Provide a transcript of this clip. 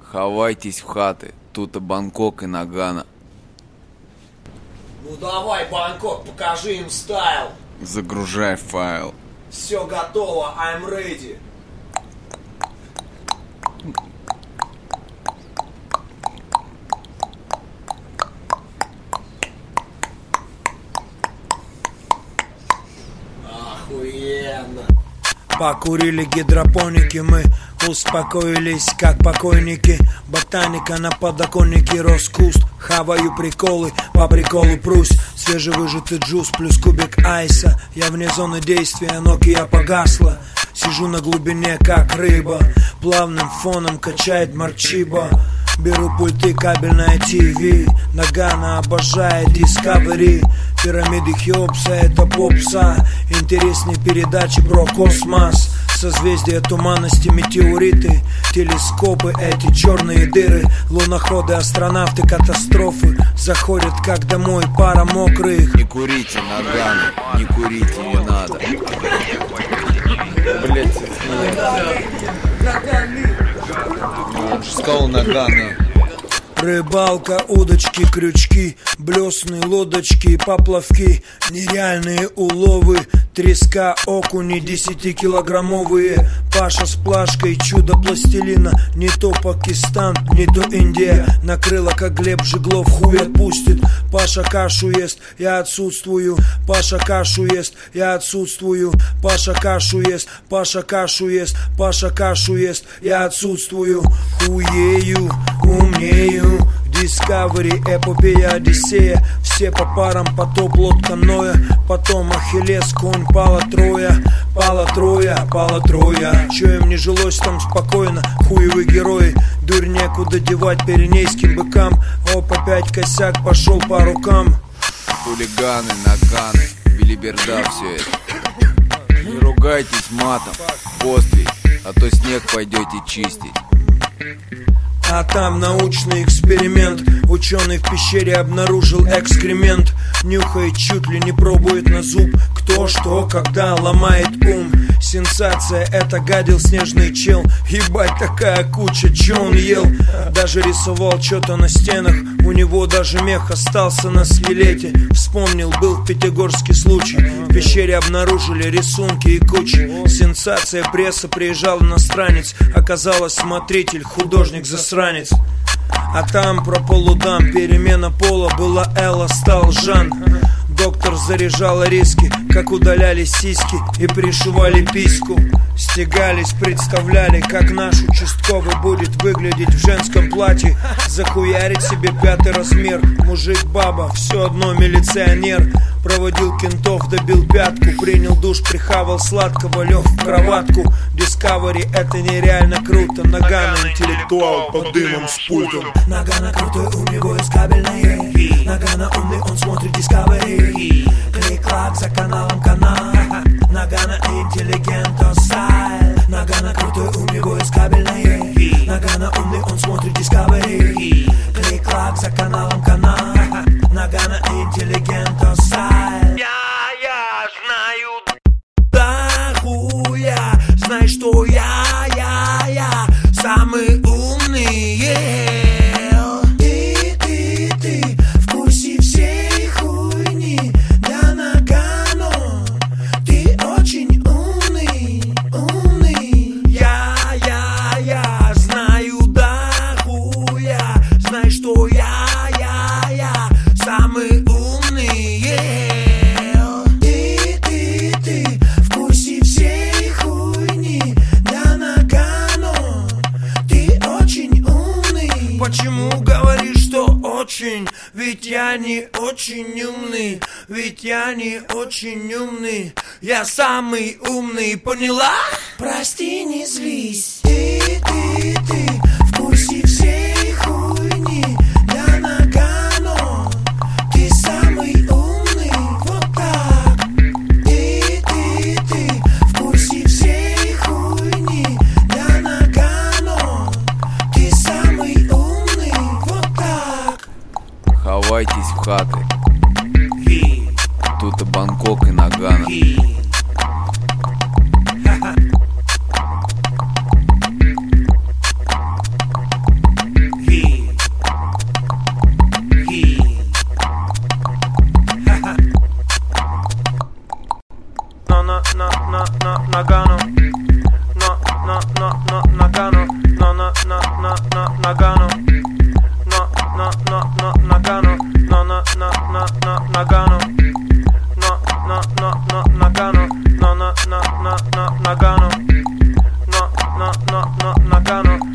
Ховайтесь в хаты, тут и Бангкок, и Нагано. Ну давай, Бангкок, покажи им стайл. Загружай файл. Все готово, I'm ready. Охуенно. Покурили гидропоники, мы успокоились, как покойники. Ботаника на подоконнике, рос куст. Хаваю приколы, по приколу прусь. Свежевыжатый джус плюс кубик айса. Я вне зоны действия, Nokia погасла. Сижу на глубине, как рыба. Плавным фоном качает Марчиба. Беру пульты, кабельное ТВ. Нагано обожает Discovery. Пирамиды Хеопса, это попса. Интереснее передачи про космос. Созвездия туманности, метеориты. Телескопы, эти черные дыры. Луноходы, астронавты, катастрофы. Заходят как домой, пара мокрых. Не курите, Нагано, не курите, не надо. Блять, он же сказал Нагано. Рыбалка, удочки, крючки, блесны, лодочки, поплавки, нереальные уловы, треска, окуни 10-килограммовые. Паша с плашкой, чудо пластилина. Не то Пакистан, не то Индия. Накрыла, как Глеб Жиглов, хуй отпустит. Паша кашу ест, я отсутствую. Паша кашу ест, я отсутствую. Паша кашу ест, Паша кашу ест. Паша кашу ест, я отсутствую. Хуею, умнею. Discovery, эпопея, Одиссея. Все по парам, потоп, лодка Ноя. Потом Ахиллес, конь, пала Троя. Пала Троя, пала Троя. Че им не жилось там спокойно, хуевы герои. Дурь некуда девать пиренейским быкам. Оп, опять косяк, пошел по рукам. Хулиганы, Наганы, билиберда все это. Не ругайтесь матом, поствей, а то снег пойдете чистить. А там научный эксперимент. Ученый в пещере обнаружил экскремент. Нюхает, чуть ли не пробует на зуб. Кто, что, когда ломает ум. Сенсация, это гадил снежный чел. Ебать, такая куча, че он ел. Даже рисовал что-то на стенах. У него даже мех остался на скелете. Вспомнил, был в Пятигорске случай. В пещере обнаружили рисунки и кучи. Сенсация, пресса, приезжал иностранец. Оказалось, смотритель, художник, засранец. А там про полудам, перемена пола. Была Элла, стал Жан. Доктор заряжала риски, как удаляли сиськи и пришивали письку. Стегались, представляли, как наш участковый будет выглядеть в женском платье. Захуярить себе 5-й размер. Мужик, баба, все одно милиционер. Проводил кентов, добил пятку. Принял душ, прихавал сладкого, лег в кроватку. Discovery, это нереально круто. Нагано, интеллектуал под дымом с пультом. Нагано крутой, у него есть кабельное. Нагано умный, он смотрит Discovery. Клик-клак, за каналом канал. Нагано интеллигента стайл. Нагано крутой, у него есть кабельное. Нагано умный, он смотрит Discovery. Клик-клак, за каналом канал. Нагано интеллигента стайл. Я знаю, да хуя. Знай, что я самый умный. Ты в курсе всей хуйни. Да, Нагано, ты очень умный. Я знаю, да хуя. Знай, что я самый умный. Ты в курсе всей хуйни. Да, Нагано, ты очень умный. Почему говоришь, что очень? Ведь я не очень умный. Ведь я не очень умный. Я самый умный, поняла? Прости, не злись. Ты в курсе всей хуйни. Да, Нагано, ты самый умный. Вот так. Ты в курсе всей хуйни. Да, Нагано, ты самый умный. Вот так. Ховайтесь в хаты, тут и Бангкок, и Нагано. Nagano